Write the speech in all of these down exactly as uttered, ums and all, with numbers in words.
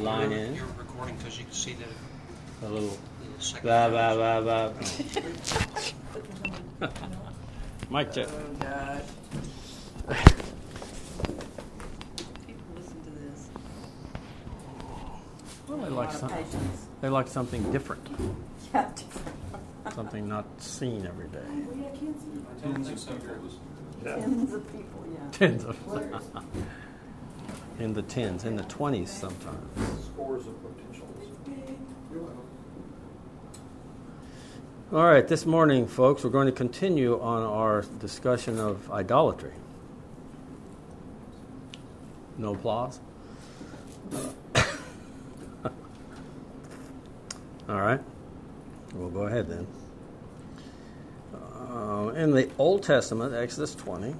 line you're, in. You're recording because you can see that. A little the second blah, camera. blah, blah, blah. Mic check. Oh, gosh. People listen to this. Well, they A like lot of some, patience. they like something different, Yeah, different. something not seen every day. Well, yeah, kids. Tens of people. Tens of people, yeah. Tens of Players. in the tens, in the twenties sometimes. Scores of potentials. All right, this morning, folks, we're going to continue on our discussion of idolatry. No applause? All right, we'll go ahead then. Uh, in the Old Testament, Exodus twenty,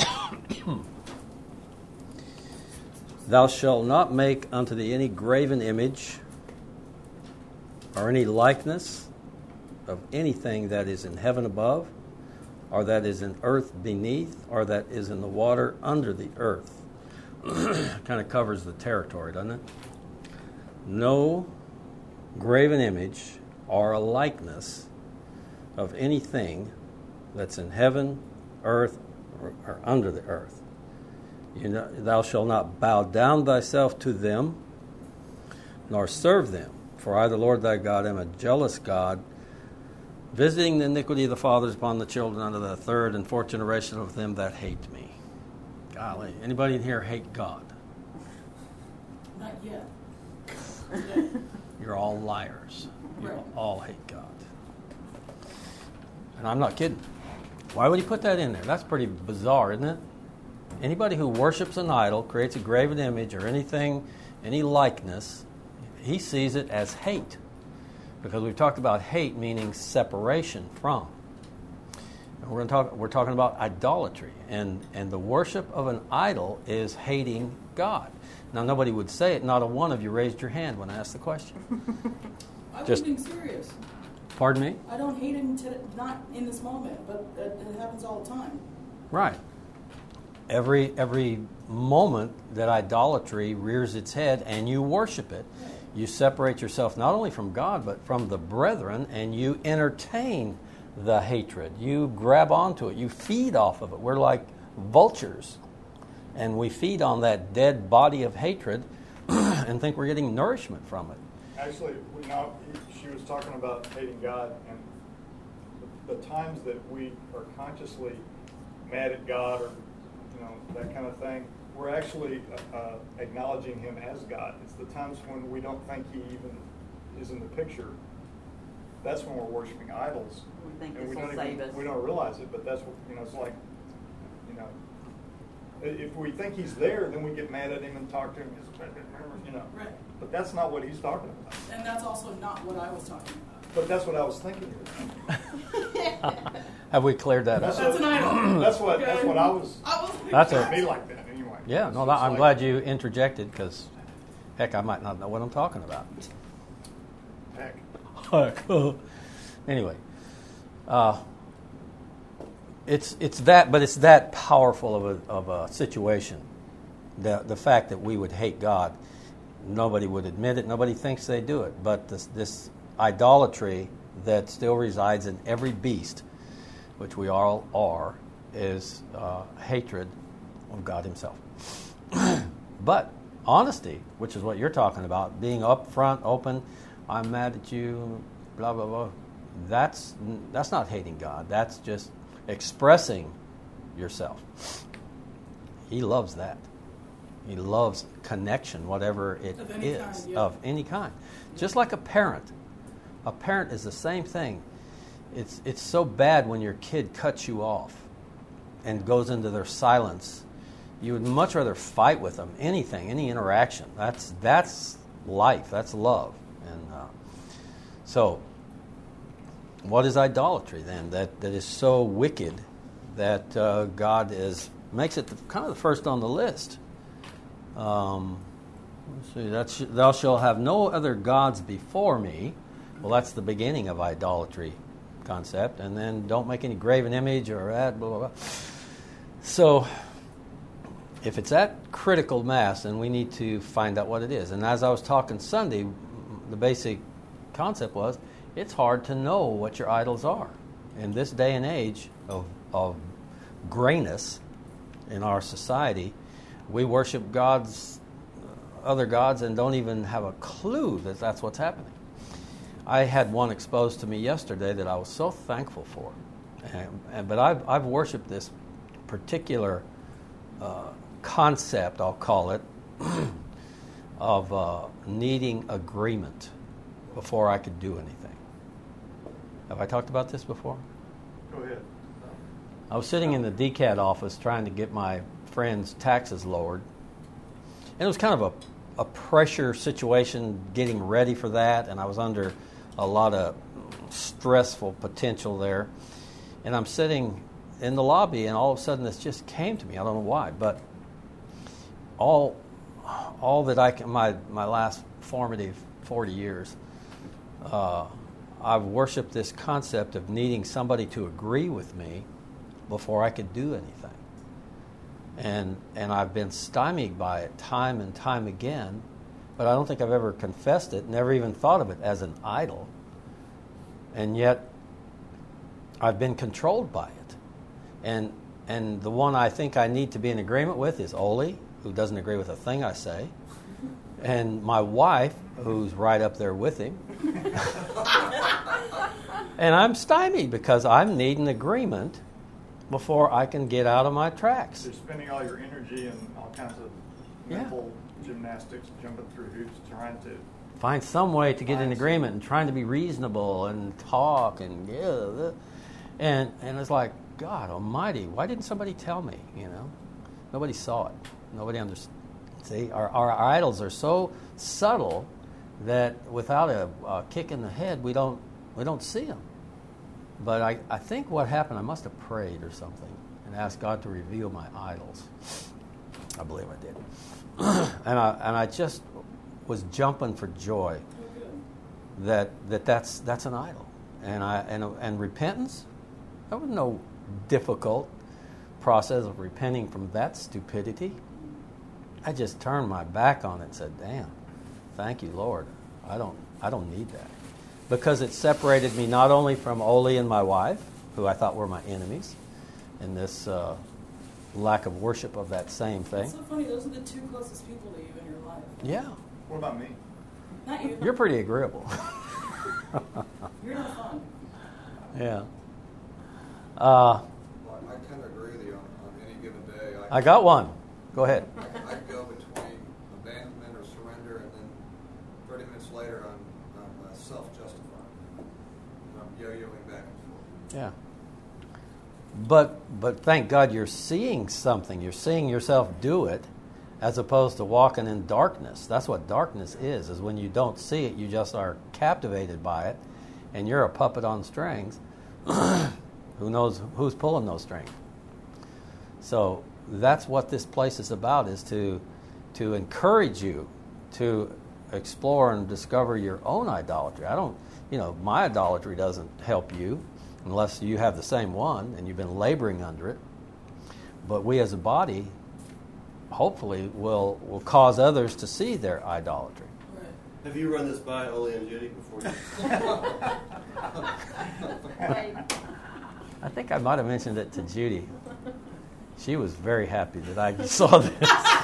thou shalt not make unto thee any graven image or any likeness of anything that is in heaven above, or that is in earth beneath, or that is in the water under the earth. Kind of covers the territory, doesn't it? No graven image or a likeness of anything that's in heaven, earth, or, or under the earth. You know, thou shalt not bow down thyself to them, nor serve them. For I, the Lord thy God, am a jealous God, visiting the iniquity of the fathers upon the children unto the third and fourth generation of them that hate me. Golly, anybody in here hate God? Not yet. You're all liars. You Right. all hate God. And I'm not kidding. Why would he put that in there? That's pretty bizarre, isn't it? Anybody who worships an idol, creates a graven image or anything, any likeness, he sees it as hate. Because we've talked about hate meaning separation from. And we're going to talk. We're talking about idolatry, and and the worship of an idol is hating God. Now, nobody would say it. Not a one of you raised your hand when I asked the question. I'm Just- being serious. Pardon me? I don't hate him to, not in this moment, but it, it happens all the time. Right. Every every moment that idolatry rears its head and you worship it, you separate yourself not only from God but from the brethren, and you entertain the hatred. You grab onto it. You feed off of it. We're like vultures, and we feed on that dead body of hatred and think we're getting nourishment from it. Actually, we now, she was talking about hating God, and the, the times that we are consciously mad at God or you know that kind of thing, we're actually uh, uh, acknowledging Him as God. It's the times when we don't think He even is in the picture. That's when we're worshiping idols. We think And this we will don't save even, us. we don't realize it, but that's what, you know, it's like, you know, if we think He's there, then we get mad at Him and talk to Him, you know. Right. But that's not what He's talking about. And that's also not what I was talking about. But that's what I was thinking. Have we cleared that up? That's an idol. That's what, that's Okay. what I was, I was That's it a- me like that anyway. Yeah, It's no, just I'm like- glad you interjected because, heck, I might not know what I'm talking about. Heck. Anyway, uh, it's it's that, but it's that powerful of a of a situation. The the fact that we would hate God, nobody would admit it. Nobody thinks they do it. But this this idolatry that still resides in every beast, which we all are, is uh, hatred of God Himself. But honesty, which is what you're talking about, being upfront, open. I'm mad at you, blah, blah, blah. That's, that's not hating God. That's just expressing yourself. He loves that. He loves connection, whatever it Of any is, kind, yeah. of any kind. Just like a parent. A parent is the same thing. It's, it's so bad when your kid cuts you off and goes into their silence. You would much rather fight with them, anything, any interaction. That's, that's life. That's love. And uh, so, what is idolatry then? That that is so wicked that uh, God is makes it the, kind of the first on the list. Um, let's see, that's thou shalt have no other gods before me. Well, that's the beginning of idolatry concept, and then don't make any graven image or that blah blah blah. So, if it's at critical mass, then we need to find out what it is. And as I was talking Sunday, the basic concept was it's hard to know what your idols are. In this day and age of, of grayness in our society, we worship gods, other gods, and don't even have a clue that that's what's happening. I had one exposed to me yesterday that I was so thankful for. And, and, but I've, I've worshipped this particular uh, concept, I'll call it, of uh, needing agreement before I could do anything. Have I talked about this before? Go ahead. I was sitting in the D C A D office trying to get my friend's taxes lowered. And it was kind of a, a pressure situation getting ready for that, and I was under a lot of stressful potential there. And I'm sitting in the lobby, and all of a sudden this just came to me. I don't know why, but all all that I can, my, my last formative forty years, uh, I've worshipped this concept of needing somebody to agree with me before I could do anything. And and I've been stymied by it time and time again, but I don't think I've ever confessed it, never even thought of it as an idol. And yet, I've been controlled by it. And and the one I think I need to be in agreement with is Oli, who doesn't agree with a thing I say, and my wife, who's right up there with him. And I'm stymied because I'm needing agreement before I can get out of my tracks. You're spending all your energy and all kinds of Yeah. mental gymnastics, jumping through hoops, trying to. Find some way to get Find in agreement and trying to be reasonable and talk and yeah, and and it's like, God Almighty, why didn't somebody tell me? You know, nobody saw it. Nobody understood. See, our our idols are so subtle that without a, a kick in the head, we don't we don't see them. But I, I think what happened, I must have prayed or something and asked God to reveal my idols. I believe I did. and I and I just was jumping for joy that that that's that's an idol. And I and and repentance, there was no difficult process of repenting from that stupidity. I just turned my back on it and said, "Damn, thank you, Lord. I don't I don't need that." Because it separated me not only from Oli and my wife, who I thought were my enemies, in this uh, lack of worship of that same thing. It's so funny. Those are the two closest people to you in your life. Yeah. What about me? Not you. You're pretty agreeable. You're not fun. Yeah. Uh, Well, I kind of agree with you on, on any given day. I, I got one. Go ahead. I, I go between abandonment or surrender, and then thirty minutes later, I'm, I'm uh, self-justifying. And I'm yo-yoing back and forth. Yeah. But but thank God you're seeing something. You're seeing yourself do it, as opposed to walking in darkness. That's what darkness is, is when you don't see it, you just are captivated by it, and you're a puppet on strings. Who knows who's pulling those strings? So that's what this place is about, is to to encourage you to explore and discover your own idolatry. I don't, you know, my idolatry doesn't help you unless you have the same one and you've been laboring under it. But we as a body, hopefully, will will cause others to see their idolatry. Right. Have you run this by Oli and Judy before you? Right. I think I might have mentioned it to Judy. She was very happy that I saw this.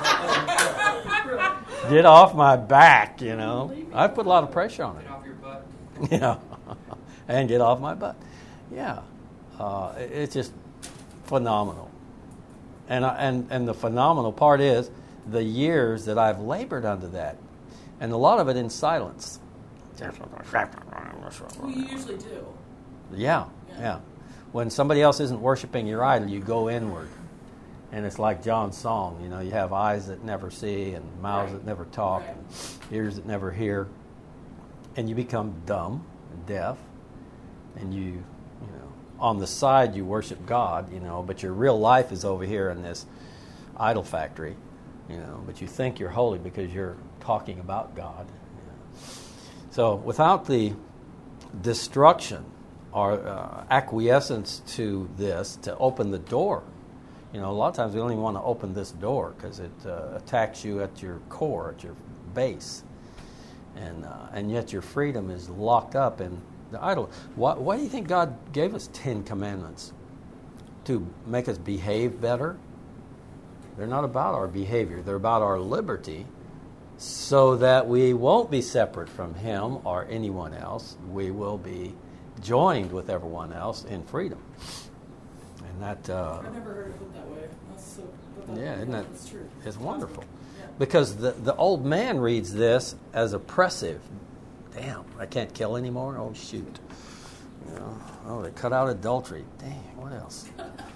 Get off my back, you know. I put a lot of pressure on it. Get off your butt. Yeah, and get off my butt. Yeah, uh, it, it's just phenomenal. And I, and and the phenomenal part is the years that I've labored under that, and a lot of it in silence. We usually do. Yeah, yeah. When somebody else isn't worshiping your idol, you go inward. And it's like John's song, you know, you have eyes that never see and mouths Right. that never talk Right. and ears that never hear. And you become dumb and deaf. And you, you know, on the side you worship God, you know, but your real life is over here in this idol factory, you know, but you think you're holy because you're talking about God. You know. So without the destruction or uh, acquiescence to this to open the door, You know, a lot of times we don't even want to open this door because it uh, attacks you at your core, at your base. And uh, and yet your freedom is locked up in the idol. Why, why do you think God gave us Ten Commandments? To make us behave better? They're not about our behavior. They're about our liberty so that we won't be separate from Him or anyone else. We will be joined with everyone else in freedom. And that... Uh, I've never heard it put that way. That's so, but that, yeah, isn't that... It's true. It's wonderful. Yeah. Because the, the old man reads this as oppressive. Damn, I can't kill anymore? Oh, shoot. You know, oh, they cut out adultery. Dang, what else?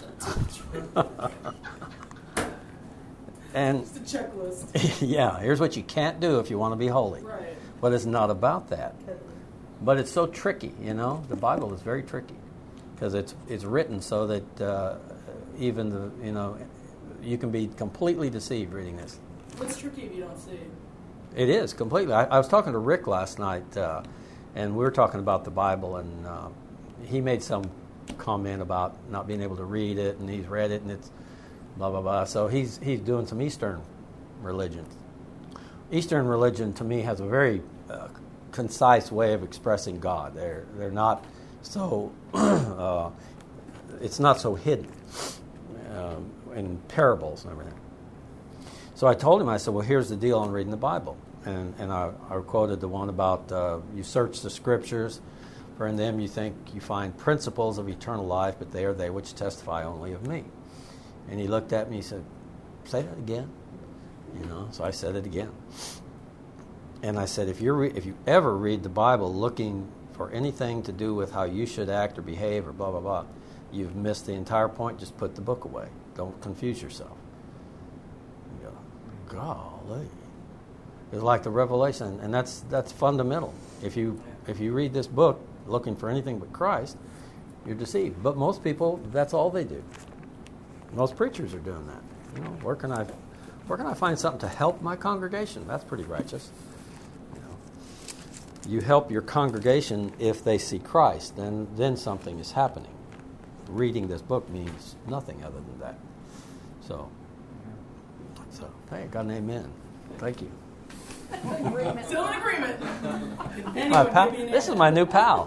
And Just a checklist. yeah, here's what you can't do if you want to be holy. Right. But it's not about that. But it's so tricky, you know. The Bible is very tricky because it's it's written so that uh, even the you know you can be completely deceived reading this. What's tricky if you don't see? It is completely. I, I was talking to Rick last night, uh, and we were talking about the Bible, and uh, he made some comment about not being able to read it, and he's read it, and it's blah blah blah. So he's he's doing some Eastern religion. Eastern religion to me has a very uh, concise way of expressing God. They're they're not so uh, it's not so hidden um, in parables and everything. So I told him, I said, well, here's the deal on reading the Bible. And and I, I quoted the one about uh, you search the Scriptures, for in them you think you find principles of eternal life, but they are they which testify only of me. And he looked at me and he said, say that again. You know, so I said it again. And I said, if you re- if you ever read the Bible looking for anything to do with how you should act or behave or blah, blah, blah, you've missed the entire point. Just put the book away. Don't confuse yourself. You go, golly. It's like the Revelation, and that's that's fundamental. If you if you read this book looking for anything but Christ, you're deceived. But most people, that's all they do. Most preachers are doing that. You know, where can I where can I find something to help my congregation? That's pretty righteous. You know, you help your congregation if they see Christ, then then something is happening. Reading this book means nothing other than that. So, so hey, got an amen. Thank you. Still in agreement. My pal, this is my new pal.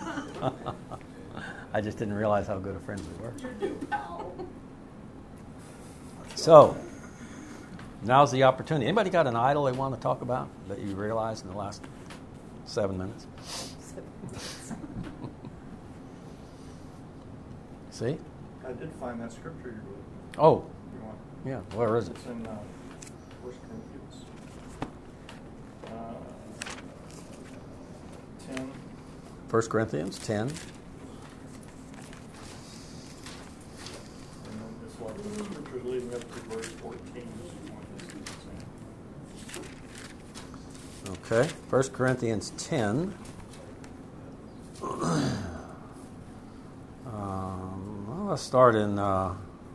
I just didn't realize how good of friends we were. Your new pal. So, now's the opportunity. Anybody got an idol they want to talk about that you realized in the last seven minutes? See? I did find that scripture you wrote. Oh, You want? yeah. Where is it? It's in uh, First Corinthians uh, ten. First Corinthians ten. And then it's like the scripture leading up to verse fourteen. This is one that's the same. Okay. First Corinthians ten. Um, well, let's start in. Uh,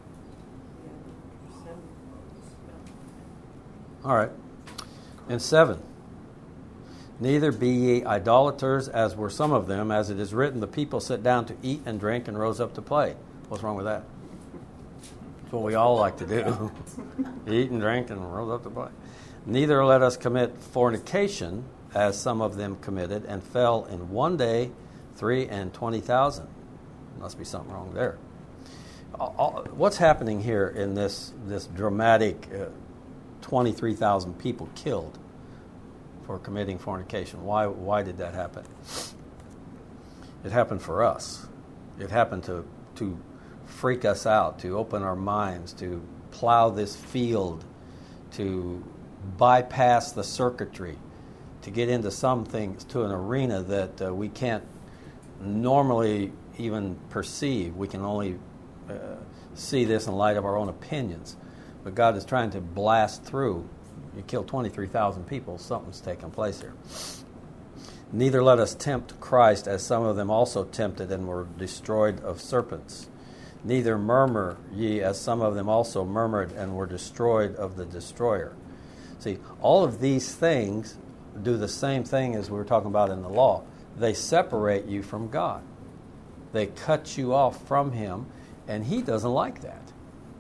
all right. In seven. Neither be ye idolaters, as were some of them, as it is written, the people sit down to eat and drink and rose up to play. What's wrong with that? That's what we all like to do. Eat and drink and rose up to play. Neither let us commit fornication, as some of them committed, and fell in one day three and twenty thousand. Must be something wrong there. All, what's happening here in this this dramatic uh, twenty-three thousand people killed for committing fornication? Why why did that happen? It happened for us. It happened to to freak us out, to open our minds, to plow this field, to bypass the circuitry, to get into some things, to an arena that uh, we can't normally even perceive. We can only uh, see this in light of our own opinions. But God is trying to blast through. You kill twenty-three thousand people, something's taking place here. Neither let us tempt Christ, as some of them also tempted and were destroyed of serpents. Neither murmur ye, as some of them also murmured and were destroyed of the destroyer. See, all of these things do the same thing as we were talking about in the law. They separate you from God. They cut you off from Him, and He doesn't like that.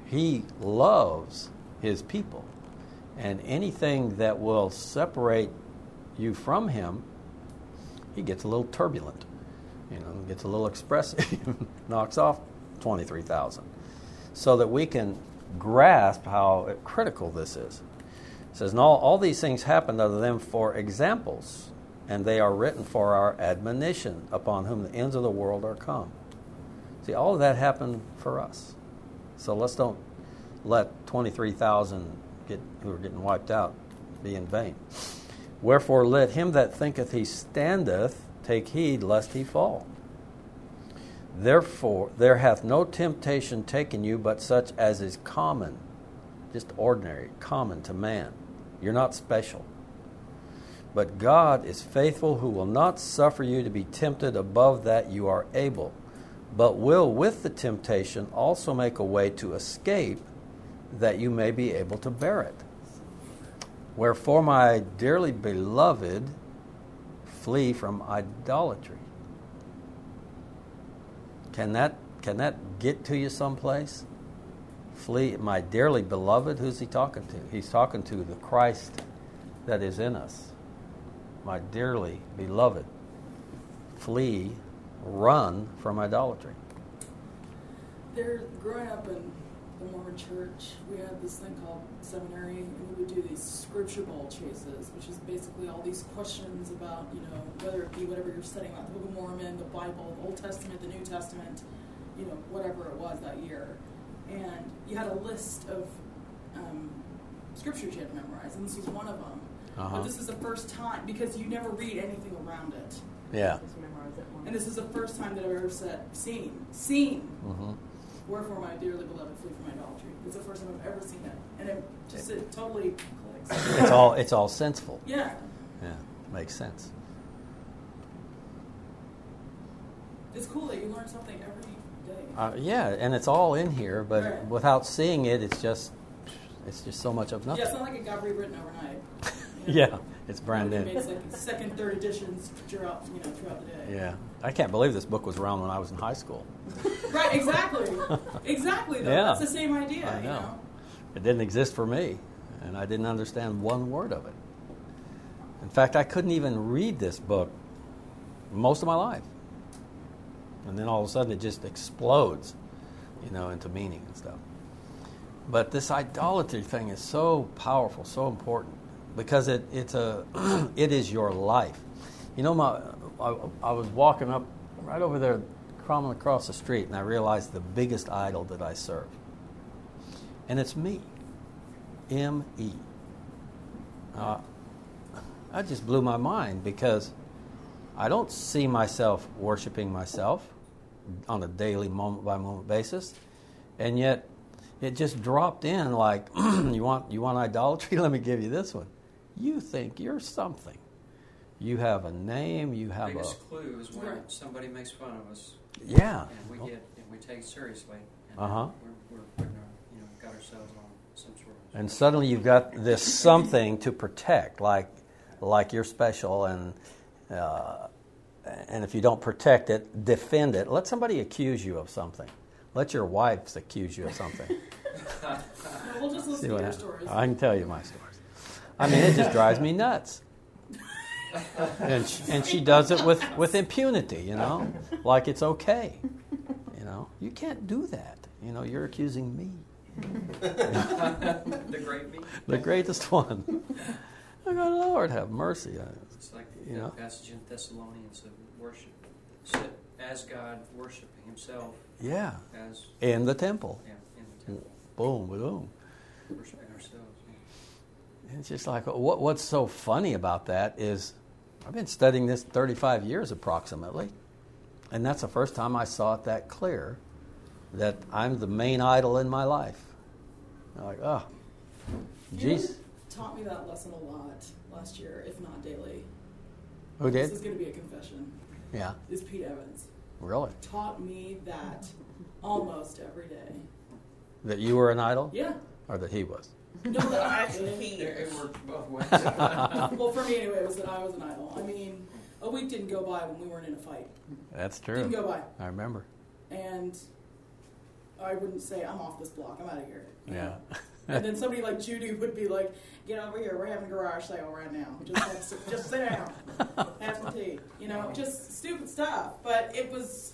He loves his people. And anything that will separate you from him, he gets a little turbulent. You know, gets a little expressive, knocks off twenty-three thousand. So that we can grasp how critical this is. It says, and all, all these things happened unto them for examples, and they are written for our admonition, upon whom the ends of the world are come. See, all of that happened for us. So let's don't let twenty-three thousand get, who are getting wiped out be in vain. Wherefore let him that thinketh he standeth take heed lest he fall. Therefore there hath no temptation taken you but such as is common, just ordinary, common to man. You're not special. But God is faithful, who will not suffer you to be tempted above that you are able, but will with the temptation also make a way to escape, that you may be able to bear it. Wherefore, my dearly beloved, flee from idolatry. Can that can that get to you someplace? Flee, my dearly beloved. Who's he talking to? He's talking to the Christ that is in us. My dearly beloved, flee, run from idolatry. There, growing up in the Mormon church, we had this thing called seminary, and we would do these scripture ball chases, which is basically all these questions about, you know, whether it be whatever you're studying about, the Book of Mormon, the Bible, the Old Testament, the New Testament, you know, whatever it was that year. And you had a list of um, scriptures you had to memorize, and this was one of them. Uh-huh. But this is the first time, because you never read anything around it. Yeah. And this is the first time that I've ever said, seen, seen. Mm-hmm. Wherefore, my dearly beloved, flee from idolatry. It's the first time I've ever seen it, and it just it totally clicks. It's all it's all senseful. Yeah, Yeah, makes sense. it's cool that you learn something every day. Uh, yeah, and it's all in here, but Right. without seeing it, it's just it's just so much of nothing. Yeah, it's not like it got rewritten overnight. You know? Yeah, it's brand It new. makes like second, third editions throughout, you know, throughout the day. Yeah, I can't believe this book was around when I was in high school. Right, exactly, exactly. Though. Yeah. That's the same idea. I know. You know? It didn't exist for me, and I didn't understand one word of it. In fact, I couldn't even read this book most of my life. And then all of a sudden it just explodes, you know, into meaning and stuff. But this idolatry thing is so powerful, so important, because it it's a it is your life. You know, my I, I was walking up right over there, crawling across the street, and I realized the biggest idol that I serve. And it's me. M E. Uh, that just blew my mind, because I don't see myself worshiping myself on a daily, moment-by-moment basis. And yet, it just dropped in like, you want you want idolatry? Let me give you this one. You think you're something. You have a name, you have biggest a... clue is when Right. somebody makes fun of us, Yeah. and we get and we take it seriously, and Uh-huh. we're, we're putting our, you know, got ourselves on some sort of. And suddenly you've got this something to protect, like like you're special, and uh, and if you don't protect it, defend it. Let somebody accuse you of something. Let your wives accuse you of something. No, we'll just listen See to what your happens. stories. I can tell you my stories. I mean, it just drives me nuts. And she, and she does it with, with impunity, you know, like it's okay. You know, you can't do that. You know, you're accusing me. The great me. The greatest one. Oh, God, Lord, have mercy. It's like You the know? passage in Thessalonians of worship, sit as God, worshiping Himself Yeah, as in the temple. yeah, in the temple, Boom, boom. worshiping ourselves. Yeah. It's just like, what, what's so funny about that is I've been studying this thirty-five years approximately, and that's the first time I saw it that clear, that I'm the main idol in my life. I'm like, oh, You know jeez. who taught me that lesson a lot last year, if not daily. Who This did? is going to be a confession. Yeah, Is Pete Evans. really? Taught me that almost every day. That you were an idol? Yeah. Or that he was? No, that I, It, it worked both ways. well, for me anyway, it was that I was an idol. I mean, a week didn't go by when we weren't in a fight. That's Didn't true. go by. I remember. And I wouldn't say, I'm off this block, I'm out of here. Yeah. And then somebody like Judy would be like, get over here, we're having a garage sale right now. Just, have, just sit down, have some tea. You know, just stupid stuff. But it was,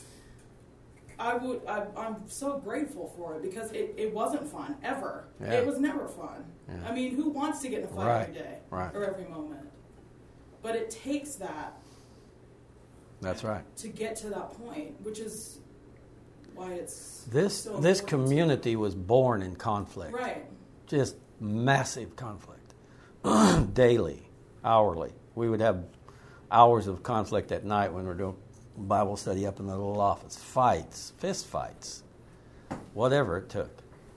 I would, I, I'm so grateful for it because it, it wasn't fun, ever. Yeah. It was never fun. Yeah. I mean, who wants to get in a fight Right. every day Right. or every moment? But it takes that That's right. to get to that point, which is why it's This so this important. community was born in conflict. Right. Just massive conflict. Daily, hourly. We would have hours of conflict at night when we're doing Bible study up in the little office. Fights, fist fights, whatever it took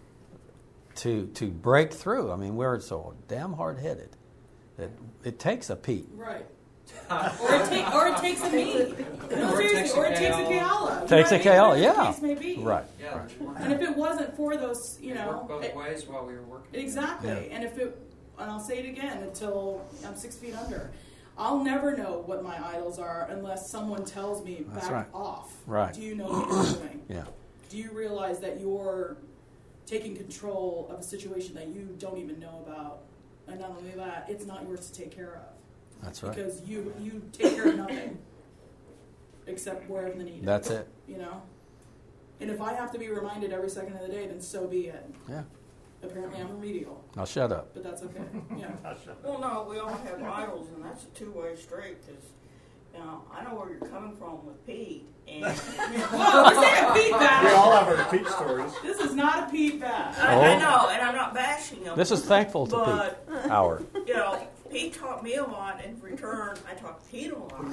to to break through. I mean, we're so damn hard-headed that it takes a Pete. Right. or, it take, or it takes a me. No, Or it seriously, takes a or it takes a Kayala. Kayala. You Takes know a what I mean? Kayala, Whatever yeah. the case may be. Right. Yeah. And if it wasn't for those, you It know, worked both it- ways while we were working. exactly. Yeah. And if it, and I'll say it again until I'm six feet under, I'll never know what my idols are unless someone tells me That's back right. off. Right. Do you know what you're doing? Yeah. Do you realize that you're taking control of a situation that you don't even know about? And not only that, it's not yours to take care of. That's right. Because you you take care of nothing except where the need is. That's it. You know? And if I have to be reminded every second of the day, then so be it. Yeah. Apparently I'm remedial, Now shut up. but that's okay. Yeah. Well, no, we all have idols, and that's a two-way street, because, you know, I know where you're coming from with Pete, and Whoa, this ain't a Pete We bash. all have our Pete stories. This is not a Pete bash. I, Oh. I know, and I'm not bashing him. This is thankful to But, Pete. Hour. you know, Pete taught me a lot, and in return, I taught Pete a lot.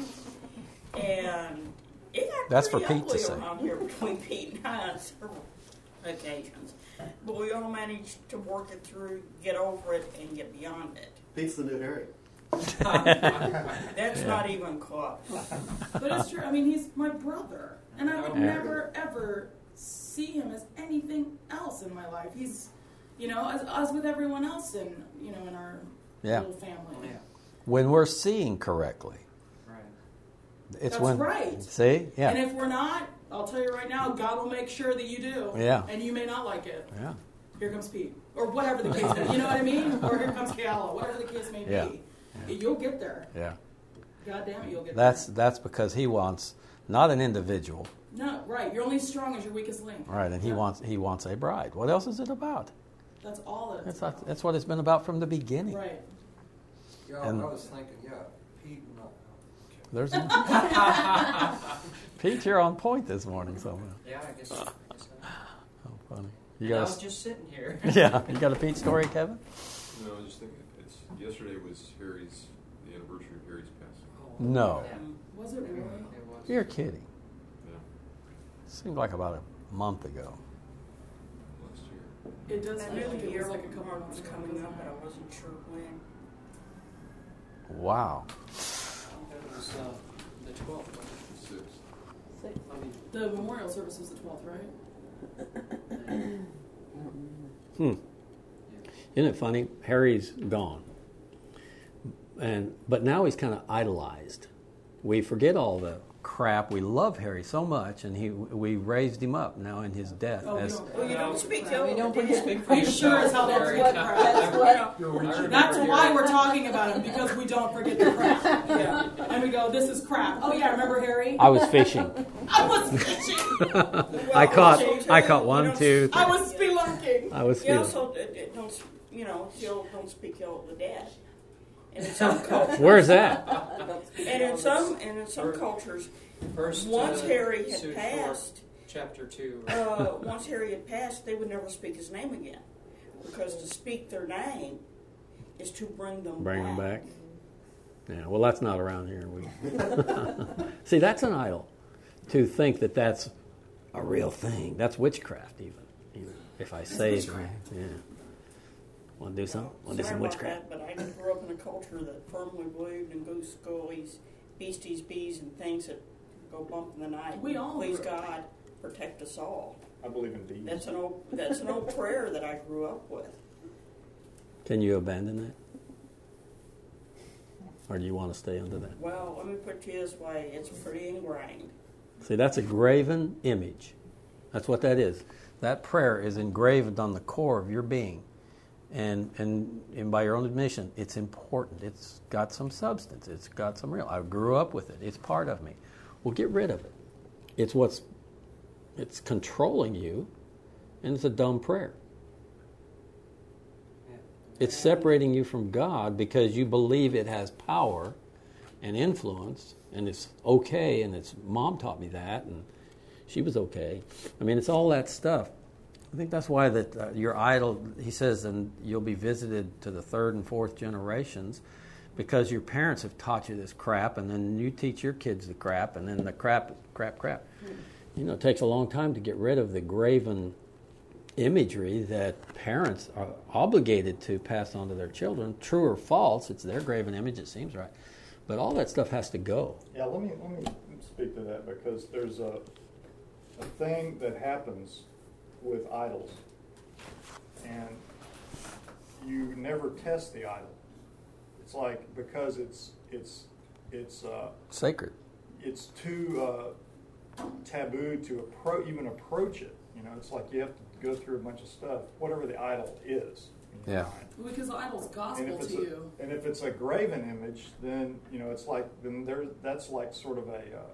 And it got That's for pretty Pete to ugly say. around here between Pete and I on several occasions. But we all managed to work it through, get over it, and get beyond it. Pete's the new Harry. That's Yeah. not even close. But it's true. I mean, he's my brother. And I would Yeah. never, ever see him as anything else in my life. He's, you know, as, as with everyone else in, you know, in our Yeah. little family. Yeah. When we're seeing correctly. Right. It's That's when right. See? Yeah. And if we're not, I'll tell you right now, God will make sure that you do. Yeah. And you may not like it. Yeah. Here comes Pete. Or whatever the case may be. You know what I mean? Or here comes Kayala. Whatever the case may Yeah. be. You'll get there. Yeah. God damn it, you'll get That's there. that's because he wants not an individual, No, right. You're only as strong as your weakest link. right? And he Yeah. wants he wants a bride. What else is it about? That's all it That's is. not, that's what it's been about from the beginning. Right. Yeah, And- I was thinking, yeah, Pete, no. Okay. There's Pete, you're on point this morning somehow. Yeah, I guess. I guess so. Oh, funny. You And I got was a, just sitting here. yeah. You got a Pete story, Kevin? No, I was just thinking, it's, yesterday was Harry's, the anniversary of Harry's passing. Oh, No. Yeah. Was it really? It was. You're kidding. Yeah, Seemed like about a month ago. last year. It does I feel knew like the it year was like a couple mark months was ago, coming doesn't up, but it? I wasn't sure when. Wow. That was uh, the twelfth. Sixth. I mean, The memorial service was the twelfth, right? Hmm. Isn't it funny? Harry's gone, and but now he's kind of idolized. We forget all the crap. We love Harry so much, and he we raised him up now in his death. Oh, we as, don't. Well, you don't speak ill we of don't the dead. speak for We sure as hell don't Very forget tough. crap. That's what, That's why we're talking about him, because we don't forget the crap. yeah. And we go, this is crap. Oh yeah, remember Harry? I was fishing. I was fishing. I caught also, I too, caught you one, don't- two, I three. was spelunking. I was You feeling. also uh, uh, don't, s- you know, still don't speak ill of the dead. And in some cultures, Where's that? and in some, and in some cultures, First, once uh, Harry had Suit passed, four, chapter two. uh, once Harry had passed, they would never speak his name again, because to speak their name is to bring them Bring back. him back. Yeah. Well, that's not around here. We see that's an idol. To think that that's a real thing. That's witchcraft, even. even if I say it, yeah. Want to do something? Want to do Sorry some about witchcraft? that, but I grew up in a culture that firmly believed in goose goalies, beasties, bees, and things that go bump in the night. We all Please grew up. God, protect us all. I believe in deeds. That's an old. That's an old prayer that I grew up with. Can you abandon that? Or do you want to stay under that? Well, let me put it to you this way: it's pretty ingrained. See, that's a graven image. That's what that is. That prayer is engraved on the core of your being. And, and and by your own admission, it's important. It's got some substance. It's got some real. I grew up with it. It's part of me. Well, get rid of it. It's what's, it's controlling you, and it's a dumb prayer. It's separating you from God because you believe it has power and influence, and it's okay, and it's mom taught me that, and she was okay. I mean, it's all that stuff. I think that's why that uh, your idol, he says, and you'll be visited to the third and fourth generations, because your parents have taught you this crap, and then you teach your kids the crap, and then the crap, crap, crap. You know, it takes a long time to get rid of the graven imagery that parents are obligated to pass on to their children. True or false, it's their graven image, it seems right. But all that stuff has to go. Yeah, let me let me speak to that, because there's a a thing that happens with idols, and you never test the idol. It's like, because it's it's it's uh, Sacred. it's too uh, taboo to appro- even approach it. You know, it's like you have to go through a bunch of stuff, whatever the idol is. in your Yeah. mind. Well, because the idol's And gospel if it's to a, you. and if it's a graven image, then you know it's like then there that's like sort of a uh,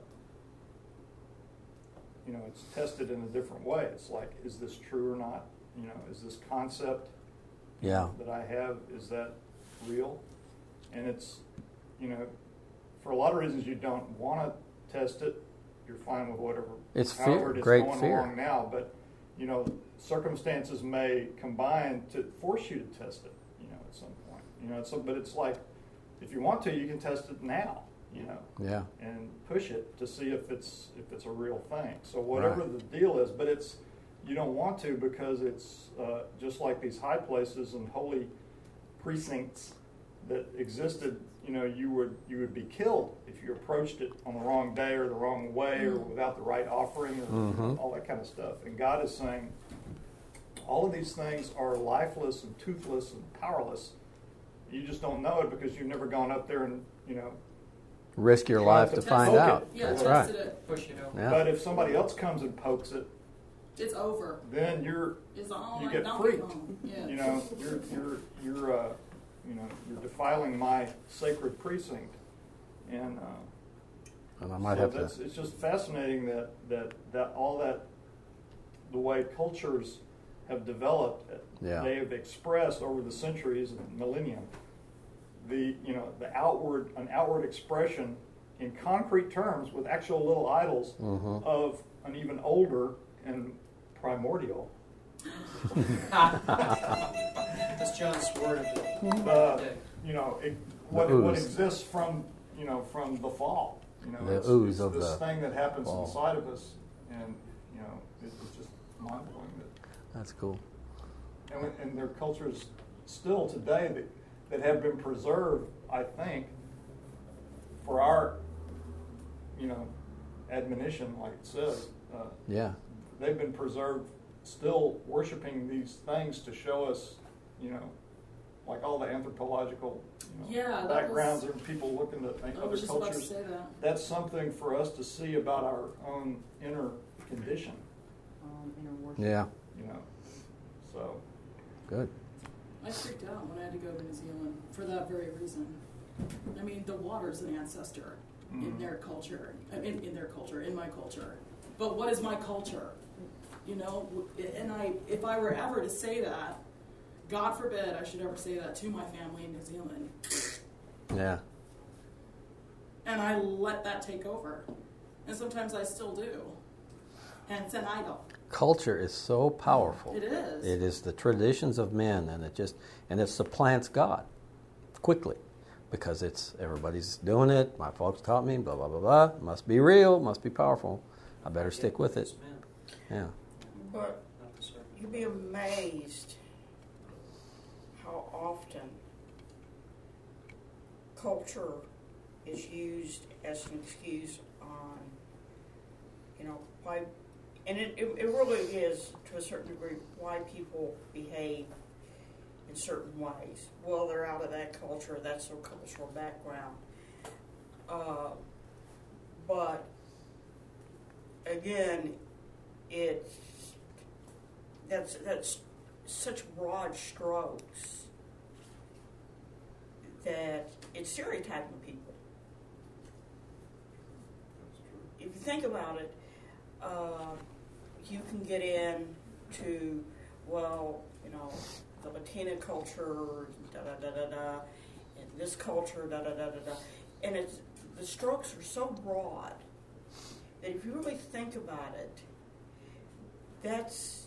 you know it's tested in a different way. It's like, is this true or not? You know, is this concept Yeah. that I have, is that real? And it's, you know, for a lot of reasons you don't want to test it. You're fine with whatever. It's fear, however it is great going fear. along now, but you know, circumstances may combine to force you to test it. You know, at some point. You know, so but it's like, if you want to, you can test it now. You know, Yeah. and push it to see if it's if it's a real thing. So whatever Right. the deal is, but it's you don't want to, because it's uh, just like these high places and holy precincts that existed. You know, you would you would be killed if you approached it on the wrong day or the wrong way or without the right offering or Mhm. all that kind of stuff. And God is saying, all of these things are lifeless and toothless and powerless. You just don't know it because you've never gone up there and you know. Risk your Try life to to find poke out. it. Yeah, That's tested right. it. Push it out. Yeah. But if somebody else comes and pokes it, It's over. then you're It's all you like get Donkey freaked. Kong. Yeah. You know, you're you're you're uh, you know you're defiling my sacred precinct, and uh, And I might so have that's, to. it's just fascinating that that that all that the way cultures have developed, Yeah. they have expressed over the centuries and millennium. The you know the outward an outward expression in concrete terms with actual little idols Mhm. of an even older and primordial That's John's word of the uh, day. you know, it, what, The what ooze. exists from, you know, from the fall. You know, The it's, ooze it's of this the thing that happens fall. inside of us, and you know, it, it's just mind-blowing. That, That's cool. and, when- and there are cultures still today that, that have been preserved, I think, for our, you know, admonition, like it says. Uh, Yeah. they've been preserved still worshiping these things to show us, you know, like all the anthropological you know, Yeah, that backgrounds was- and people looking at I other was just about to cultures. say that. That's something for us to see about our own inner condition, Um, inner worship. Yeah. you know. So, Good. I freaked out when I had to go to New Zealand for that very reason. I mean, the water's an ancestor in Mhm. their culture, I mean, in their culture, in my culture. But what is my culture? You know, and I, if I were ever to say that, God forbid I should ever say that to my family in New Zealand, Yeah. and I let that take over. And sometimes I still do. And it's an idol. Culture is so powerful. It is. It is the traditions of men, and it just and it supplants God quickly because it's everybody's doing it. My folks taught me, blah blah blah blah. Must be real, must be powerful. I better stick with it. It's men, Yeah. But not the servant. you'd be amazed how often culture is used as an excuse on, you know, why, and it, it, it really is to a certain degree why people behave in certain ways. Well, they're out of that culture, that's their cultural background. Uh, but again, it's that's that's such broad strokes that it's stereotyping people. That's true. If you think about it, uh, you can get into, well, you know, the Latina culture, da da da da da, and this culture, da da da da da, and it's the strokes are so broad that if you really think about it, that's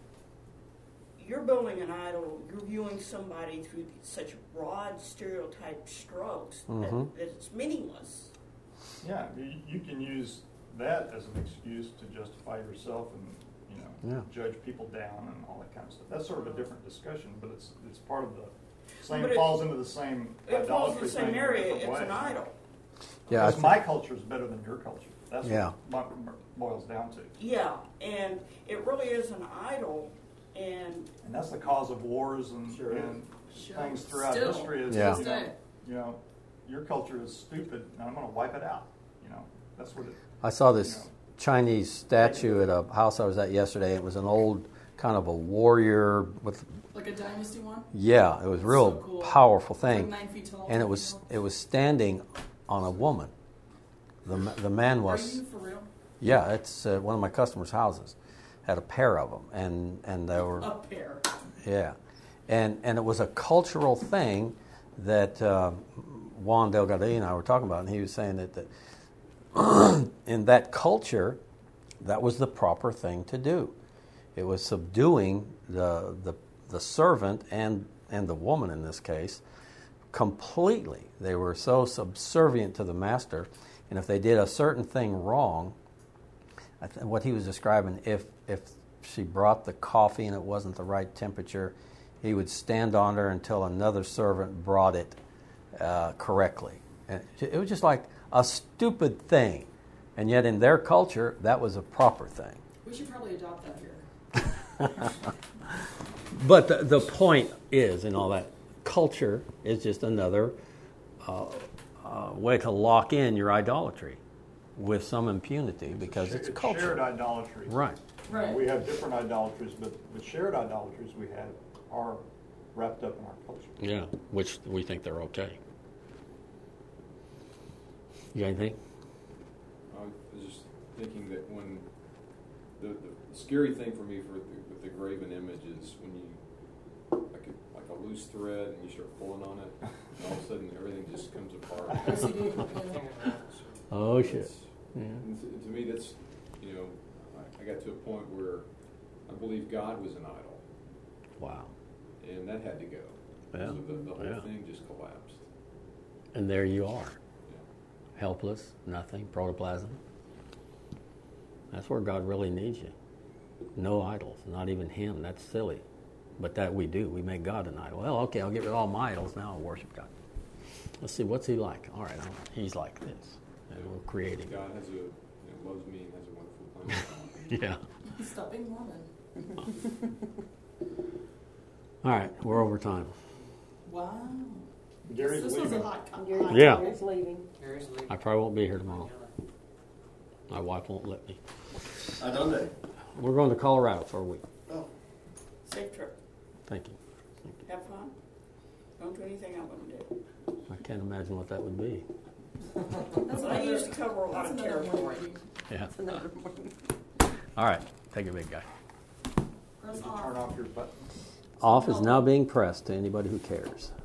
you're building an idol. You're viewing somebody through such broad stereotype strokes Mhm. that, that it's meaningless. Yeah, you, you can use that as an excuse to justify yourself and, you know, Yeah. judge people down and all that kind of stuff. That's sort of a different discussion, but it's it's part of the same, But it- falls into the same It falls in idolatry the same thing in a area. different It's way. an idol. Yeah, I Because thi- my culture is better than your culture. That's Yeah. what it boils down to. Yeah, and it really is an idol, and And that's the cause of wars and, Sure and Sure. things throughout Still. history is, Yeah. you, know, you know, your culture is stupid and I'm going to wipe it out. You know, that's what it, I saw this you know. Chinese statue at a house I was at yesterday. It was an old kind of a warrior with, Like a dynasty one? yeah, it was a real So cool. powerful Like thing. nine feet tall. And it was it was standing on a woman. The ma- the man Are was, you for real? yeah, it's uh, one of my customers' houses. Had a pair of them, and and they were, A pair. yeah, and and it was a cultural thing that uh, Juan Delgado and I were talking about, and he was saying that that in that culture, that was the proper thing to do. It was subduing the the the servant and and the woman in this case completely. They were so subservient to the master, and if they did a certain thing wrong, I th- what he was describing, if if she brought the coffee and it wasn't the right temperature, he would stand on her until another servant brought it uh, correctly. And it was just like a stupid thing, and yet in their culture, that was a proper thing. We should probably adopt that here. But the, the point is, in all that, culture is just another uh, uh, way to lock in your idolatry with some impunity because Sh- it's shared culture. idolatry. Right. Right. We have different idolatries, but the shared idolatries we have are wrapped up in our culture. Yeah, which we think they're okay. You got anything? I was just thinking that when the, the scary thing for me for the, with the graven image is when you like a, like a loose thread and you start pulling on it, and all of a sudden everything just comes apart. O C D, yeah. Oh, shit. It's- Yeah. and to, to me, that's, you know, I, I got to a point where I believe God was an idol, Wow. and that had to go. Yeah. So the, the whole Yeah. thing just collapsed. And there you are. Yeah. Helpless, nothing, protoplasm. That's where God really needs you. No idols, not even Him. That's silly. But that we do. We make God an idol. Well, okay, I'll get rid of all my idols. Now I'll worship God. Let's see, what's He like? All right, I'll, He's like this. And we're creating. God has a, you know, loves me and has a wonderful plan. Yeah. Stop being Mormon. All right, we're over time. Wow. Gary's this was leaving. a hot co- Gary's, hot Yeah. Gary's leaving. Gary's leaving. I probably won't be here tomorrow. My wife won't let me. I done that. We're going to Colorado for a week. Oh, safe trip. Thank you. Have fun. Don't do anything I wouldn't do. I can't imagine what that would be. That's I another- used to cover a lot that's of another territory. one. Yeah. That's another one. All right, take it, big guy. Press Did you off. turn off your button? Off is now being pressed to anybody who cares.